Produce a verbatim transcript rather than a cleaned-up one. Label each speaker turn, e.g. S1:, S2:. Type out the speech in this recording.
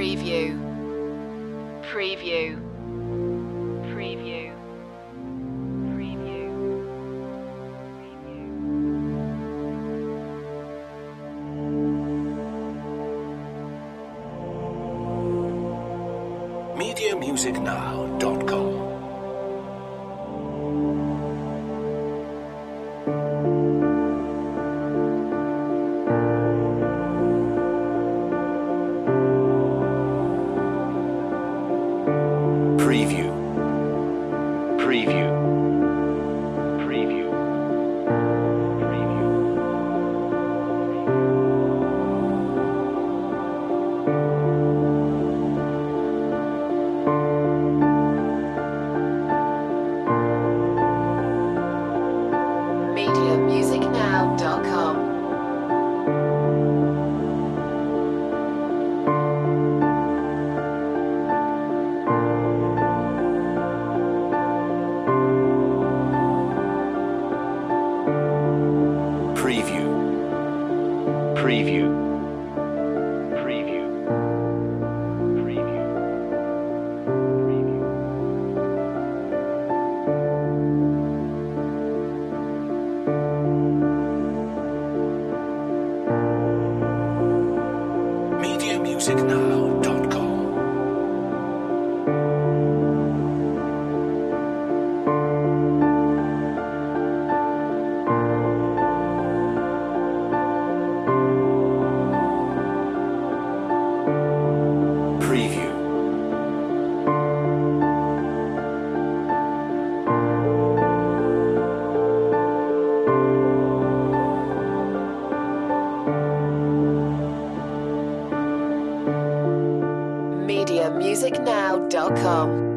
S1: Preview. Preview. Preview. Preview.
S2: media music now dot com Preview. Preview. Preview. Preview.
S1: media music now dot com.
S2: Preview. Preview. Preview. Preview. Preview. media music now dot com Preview.
S1: media music now dot com.